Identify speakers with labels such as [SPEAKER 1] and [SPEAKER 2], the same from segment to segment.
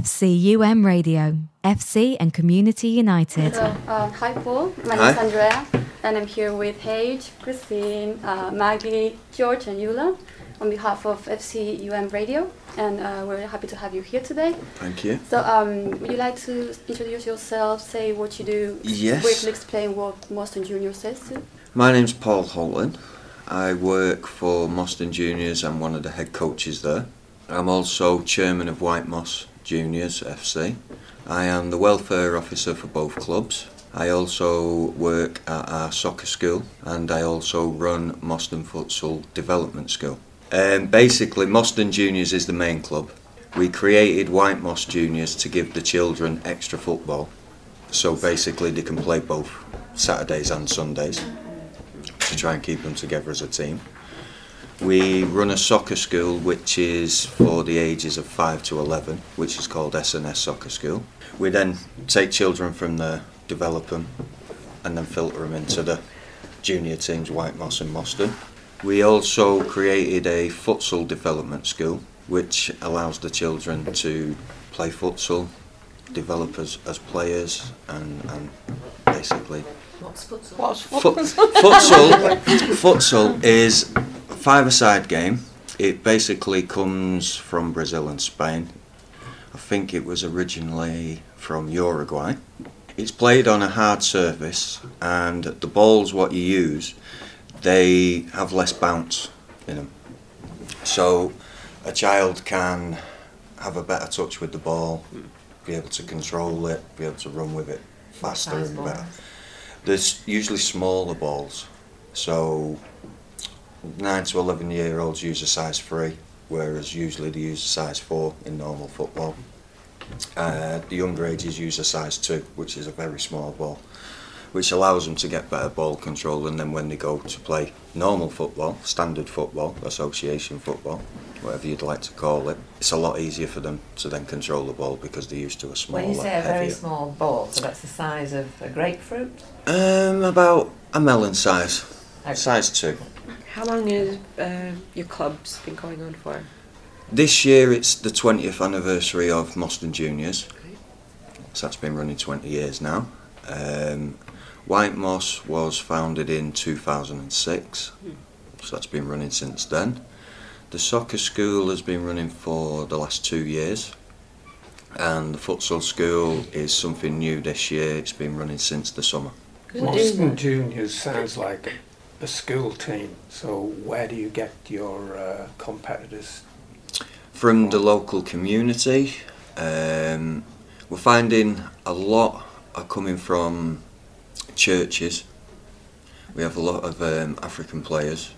[SPEAKER 1] FCUM Radio, FC and Community United.
[SPEAKER 2] Hi Paul, my name is Andrea and I'm here with Paige, Christine, Maggie, George and Eula on behalf of FCUM Radio, and we're happy to have you here today.
[SPEAKER 3] Thank you.
[SPEAKER 2] So would you like to introduce yourself, say what you do,
[SPEAKER 3] Yes.
[SPEAKER 2] briefly explain what Moston Juniors is too?
[SPEAKER 3] My name's Paul Holton. I work for Moston Juniors. I'm one of the head coaches there. I'm also chairman of White Moss Juniors FC. I am the welfare officer for both clubs. I also work at our soccer school and I also run Moston Futsal Development School. Basically, Moston Juniors is the main club. We created White Moss Juniors to give the children extra football. So basically they can play both Saturdays and Sundays to try and keep them together as a team. We run a soccer school which is for the ages of 5 to 11, which is called S&S Soccer School. We then take children from there, develop them, and then filter them into the junior teams, White Moss and Moston. We also created a futsal development school, which allows the children to play futsal, develop as players, and basically...
[SPEAKER 4] What's futsal?
[SPEAKER 3] Futsal is a five-a-side game. It basically comes from Brazil and Spain. I think it was originally from Uruguay. It's played on a hard surface, and the balls what you use, they have less bounce in them. So a child can have a better touch with the ball, be able to control it, be able to run with it faster and better. There's usually smaller balls, so 9 to 11 year olds use a size 3, whereas usually they use a size 4 in normal football. The younger ages use a size 2, which is a very small ball, which allows them to get better ball control, and then when they go to play normal football, standard football, association football, whatever you'd like to call it, it's a lot easier for them to then control the ball because they're used to a smaller,
[SPEAKER 4] When you say a very
[SPEAKER 3] heavier.
[SPEAKER 4] small ball, so that's the size of a grapefruit?
[SPEAKER 3] About a melon size,
[SPEAKER 4] Okay.
[SPEAKER 3] size 2.
[SPEAKER 5] How long has your club's been going on for?
[SPEAKER 3] This year it's the 20th anniversary of Moston Juniors, so that's been running 20 years now. White Moss was founded in 2006, so that's been running since then. The soccer school has been running for the last 2 years, and the futsal school is something new this year. It's been running since the summer.
[SPEAKER 6] Moston Juniors sounds like a school team, so where do you get your competitors?
[SPEAKER 3] From the local community. We're finding a lot are coming from churches. We have a lot of African players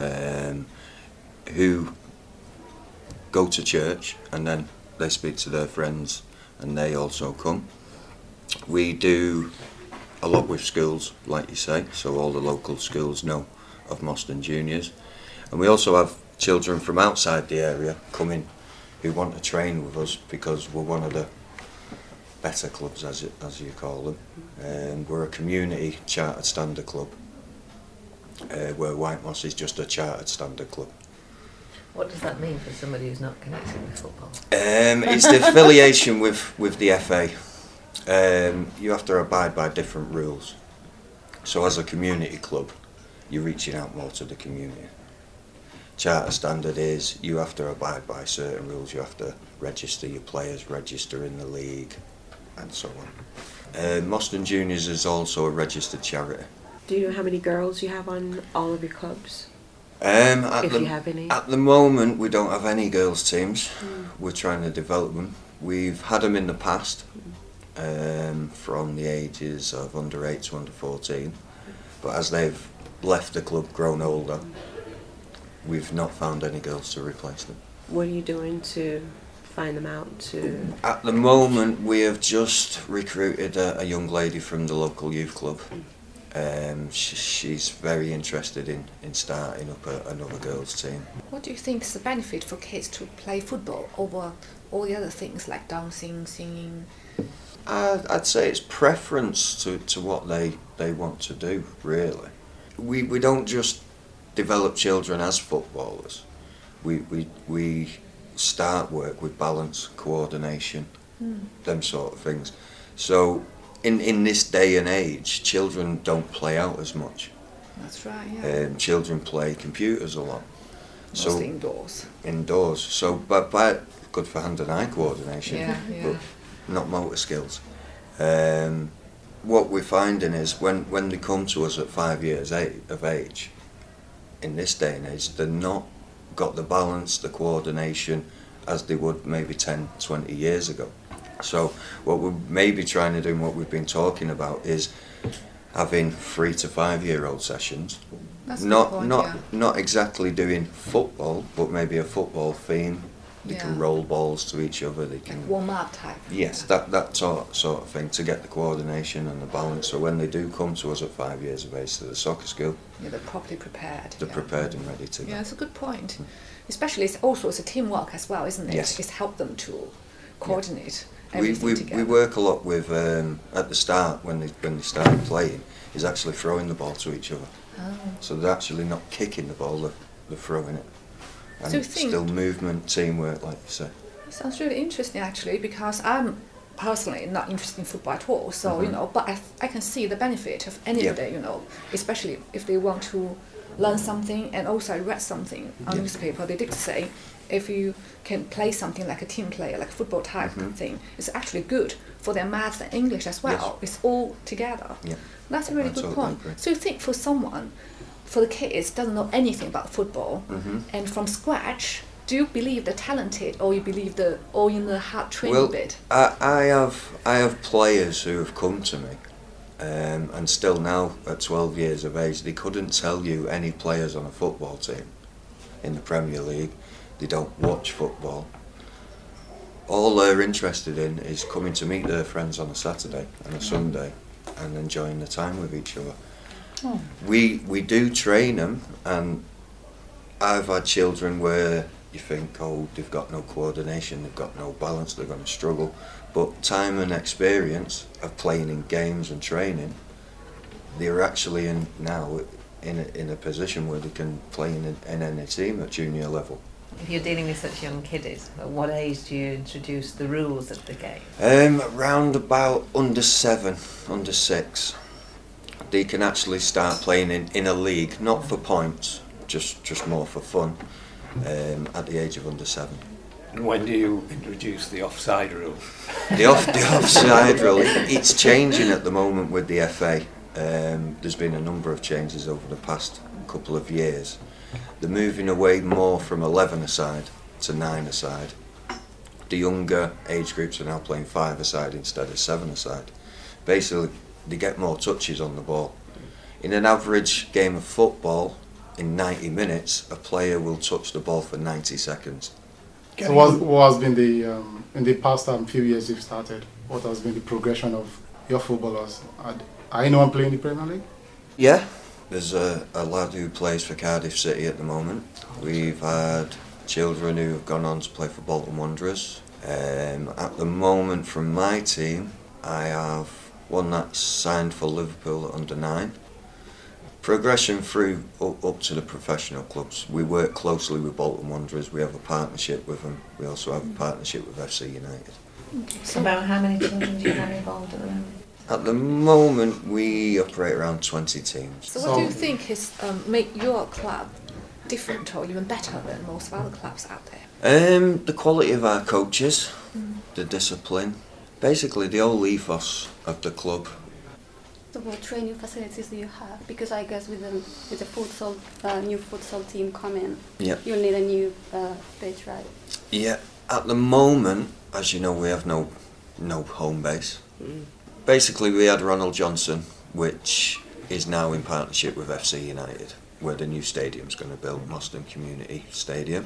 [SPEAKER 3] who go to church and then they speak to their friends and they also come. We do a lot with schools, like you say, so all the local schools know of Moston Juniors. And we also have children from outside the area coming who want to train with us because we're one of the better clubs, as you call them. We're a community chartered standard club, where White Moss is just a chartered standard club.
[SPEAKER 4] What does that mean for somebody who's not connected with football?
[SPEAKER 3] It's the affiliation with the FA. You have to abide by different rules. So as a community club, you're reaching out more to the community. Charter standard is you have to abide by certain rules. You have to register your players, register in the league, and so on. Moston Juniors is also a registered charity.
[SPEAKER 5] Do you know how many girls you have on all of your clubs?
[SPEAKER 3] If
[SPEAKER 5] you have any?
[SPEAKER 3] At the moment, we don't have any girls' teams. We're trying to develop them. We've had them in the past, from the ages of under 8 to under 14. But as they've left the club, grown older, we've not found any girls to replace them.
[SPEAKER 5] What are you doing to find them out?
[SPEAKER 3] At the moment, we have just recruited a young lady from the local youth club. She's very interested in starting up another girls' team.
[SPEAKER 7] What do you think is the benefit for kids to play football over all the other things like dancing, singing?
[SPEAKER 3] I'd say it's preference to what they want to do, really. We don't just develop children as footballers. We start work with balance, coordination, them sort of things. So in this day and age, children don't play out as much.
[SPEAKER 7] That's right, yeah.
[SPEAKER 3] Children play computers a lot.
[SPEAKER 7] Mostly indoors.
[SPEAKER 3] Indoors. So, but good for hand and eye coordination,
[SPEAKER 7] Yeah, yeah.
[SPEAKER 3] but not motor skills. What we're finding is when they come to us at 5 years of age, in this day and age, they're not got the balance, the coordination, as they would maybe 10, 20 years ago. So what we're maybe trying to do, and what we've been talking about, is having 3 to 5 year old sessions.
[SPEAKER 7] That's a good point, yeah.
[SPEAKER 3] Not exactly doing football, but maybe a football theme. They can roll balls to each other. They can
[SPEAKER 7] Like warm-up type.
[SPEAKER 3] Yes, that sort of thing, to get the coordination and the balance. So when they do come to us at 5 years of age to the soccer school,
[SPEAKER 7] Yeah, they're properly prepared.
[SPEAKER 3] they're
[SPEAKER 7] yeah.
[SPEAKER 3] prepared and ready to go.
[SPEAKER 7] Yeah, it's a good point. Especially, it's a teamwork as well, isn't it?
[SPEAKER 3] Yes.
[SPEAKER 7] It's helped them to coordinate
[SPEAKER 3] We
[SPEAKER 7] everything together.
[SPEAKER 3] work a lot with at the start when they start playing, is actually throwing the ball to each other.
[SPEAKER 7] Oh.
[SPEAKER 3] So they're actually not kicking the ball, they're throwing it. And
[SPEAKER 7] So you
[SPEAKER 3] it's
[SPEAKER 7] think-
[SPEAKER 3] still movement, teamwork, like you say.
[SPEAKER 7] Sounds really interesting, actually, because I'm personally not interested in football at all. So but I can see the benefit of anybody, especially if they want to learn something. And also, I read something on newspaper. They did say if you can play something like a team player, like a football type thing, it's actually good for their maths and English as well.
[SPEAKER 3] Yes.
[SPEAKER 7] It's all together.
[SPEAKER 3] Yeah.
[SPEAKER 7] That's a really
[SPEAKER 3] I
[SPEAKER 7] good
[SPEAKER 3] totally
[SPEAKER 7] point.
[SPEAKER 3] agree.
[SPEAKER 7] So you think for the kids doesn't know anything about football, and from scratch, do you believe they're talented, or you believe they're all in the hard training bit?
[SPEAKER 3] I have players who have come to me, and still now at 12 years of age, they couldn't tell you any players on a football team in the Premier League. They don't watch football. All they're interested in is coming to meet their friends on a Saturday and a Sunday and enjoying the time with each other.
[SPEAKER 7] Oh.
[SPEAKER 3] We do train them, and I've had children where you think, oh, they've got no coordination, they've got no balance, they're going to struggle. But time and experience of playing in games and training, they're actually in a position where they can play in any team at junior level.
[SPEAKER 4] If you're dealing with such young kiddies, at what age do you introduce the rules of the game?
[SPEAKER 3] Round about under 7, under 6, they can actually start playing in a league, not for points, just more for fun, at the age of under 7.
[SPEAKER 6] And when do you introduce the offside rule?
[SPEAKER 3] The offside rule, it's changing at the moment with the FA. There's been a number of changes over the past couple of years. They're moving away more from 11-a-side to 9-a-side. The younger age groups are now playing 5-a-side instead of 7-a-side. Basically, they get more touches on the ball. In an average game of football, in 90 minutes, a player will touch the ball for 90 seconds.
[SPEAKER 8] So what has been the, in the past few years you've started, what has been the progression of your footballers? Are anyone playing in the Premier League?
[SPEAKER 3] Yeah, there's a lad who plays for Cardiff City at the moment. We've had children who have gone on to play for Bolton Wanderers. At the moment, from my team, I have one that's signed for Liverpool at under 9. Progression through up to the professional clubs. We work closely with Bolton Wanderers. We have a partnership with them. We also have a partnership with FC United.
[SPEAKER 4] So about how many children do you have involved at the moment?
[SPEAKER 3] At the moment, we operate around 20 teams.
[SPEAKER 7] So what do you think has make your club different or even better than most other clubs out there?
[SPEAKER 3] The quality of our coaches, the discipline, basically the whole ethos of the club.
[SPEAKER 2] So what training facilities do you have? Because I guess with the futsal, new futsal team coming, you'll need a new pitch, right?
[SPEAKER 3] Yeah, at the moment, as you know, we have no home base. Basically, we had Ronald Johnson, which is now in partnership with FC United, where the new stadium's going to build, Moston Community Stadium.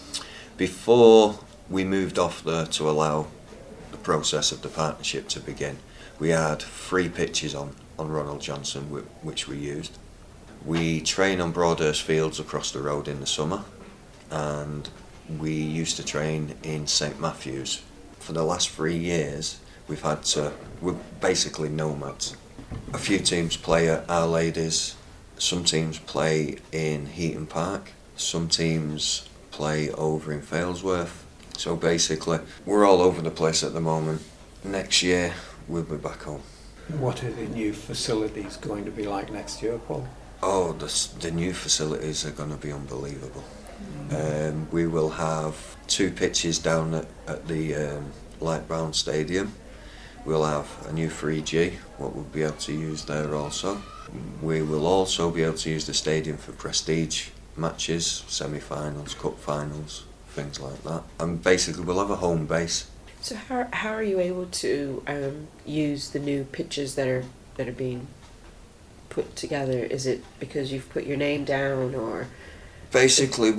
[SPEAKER 3] Before we moved off there to allow the process of the partnership to begin, we had 3 pitches on Ronald Johnson, which we used. We train on Broadhurst Fields across the road in the summer, and we used to train in St Matthews. For the last 3 years, we're basically nomads. A few teams play at Our Ladies, some teams play in Heaton Park, some teams play over in Failsworth, So basically, we're all over the place at the moment. Next year, we'll be back home.
[SPEAKER 6] What are the new facilities going to be like next year, Paul?
[SPEAKER 3] Oh, the new facilities are going to be unbelievable. We will have 2 pitches down at the Light Brown Stadium. We'll have a new 3G, what we'll be able to use there also. We will also be able to use the stadium for prestige matches, semi-finals, cup finals, things like that. And basically we'll have a home base.
[SPEAKER 5] So how are you able to use the new pitches that are being put together? Is it because you've put your name down, or?
[SPEAKER 3] Basically,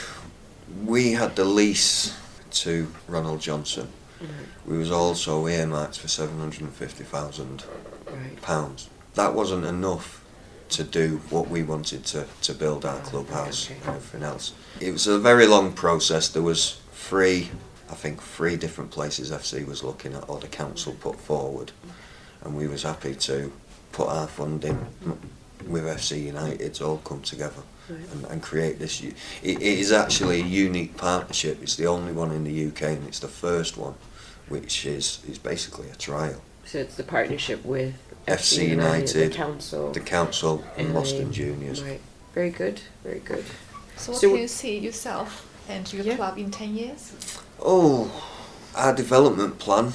[SPEAKER 3] we had the lease to Ronald Johnson. We was also earmarked for £750,000.
[SPEAKER 5] Right.
[SPEAKER 3] That wasn't enough to do what we wanted to build our clubhouse and everything else. It was a very long process. There was three different places FC was looking at, or the council put forward, and we was happy to put our funding with FC United to all come together and create this. It is actually a unique partnership. It's the only one in the UK, and it's the first one, which is basically a trial.
[SPEAKER 5] So it's the partnership with
[SPEAKER 3] FC United,
[SPEAKER 5] the
[SPEAKER 3] council and Moston Juniors.
[SPEAKER 5] Right. Very good, very good.
[SPEAKER 7] So what
[SPEAKER 5] So-
[SPEAKER 7] can you see yourself and your club in 10 years?
[SPEAKER 3] Oh, our development plan,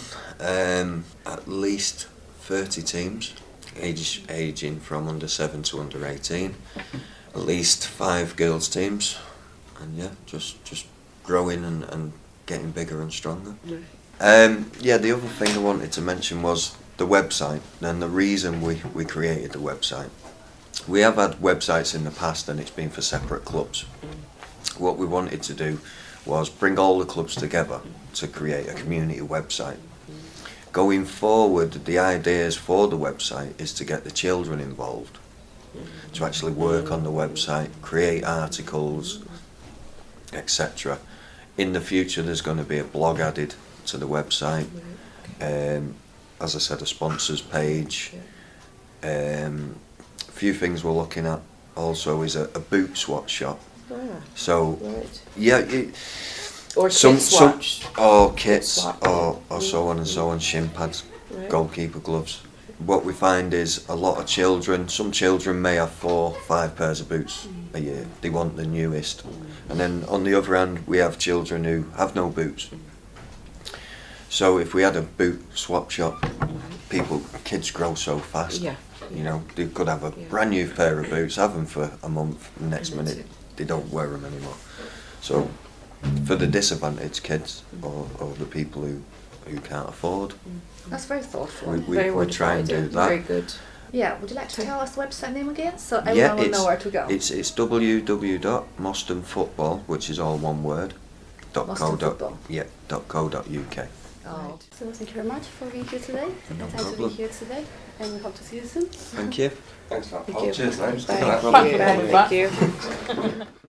[SPEAKER 3] at least 30 teams, aging from under 7 to under 18, at least 5 girls teams, and yeah, just growing and getting bigger and stronger. The other thing I wanted to mention was the website, and the reason we created the website. We have had websites in the past and it's been for separate clubs. What we wanted to do was bring all the clubs together to create a community website. Going forward, the ideas for the website is to get the children involved, to actually work on the website, create articles, etc. In the future, there's going to be a blog added to the website. As I said, a sponsors page. A few things we're looking at also is a boot swap shop. So,
[SPEAKER 5] or
[SPEAKER 3] some kits,
[SPEAKER 5] swap.
[SPEAKER 3] or so on and so on, shin pads, goalkeeper gloves. What we find is a lot of children, some children may have 4 or 5 pairs of boots a year. They want the newest. And then on the other hand, we have children who have no boots. So if we had a boot swap shop, kids grow so fast.
[SPEAKER 5] Yeah.
[SPEAKER 3] You know, they could have a brand new pair of boots, have them for a month, and next minute they don't wear them anymore. So for the disadvantaged kids or the people who can't afford,
[SPEAKER 7] That's very thoughtful.
[SPEAKER 3] we try and do that.
[SPEAKER 5] Very good.
[SPEAKER 7] Yeah, would you like to tell us the website name again so everyone will know where to go?
[SPEAKER 3] It's www.mostonfootball, which is all one word,
[SPEAKER 7] Moston
[SPEAKER 3] .co.uk.
[SPEAKER 7] Oh.
[SPEAKER 2] So thank you very much for being here today.
[SPEAKER 3] No
[SPEAKER 2] Thanks for being
[SPEAKER 3] problem.
[SPEAKER 2] here today, and we hope to see you soon.
[SPEAKER 3] Thank you.
[SPEAKER 6] Thanks for that,
[SPEAKER 5] Thank
[SPEAKER 6] Paul.
[SPEAKER 5] you.
[SPEAKER 6] Cheers, thanks.
[SPEAKER 5] Thank you. Thank you.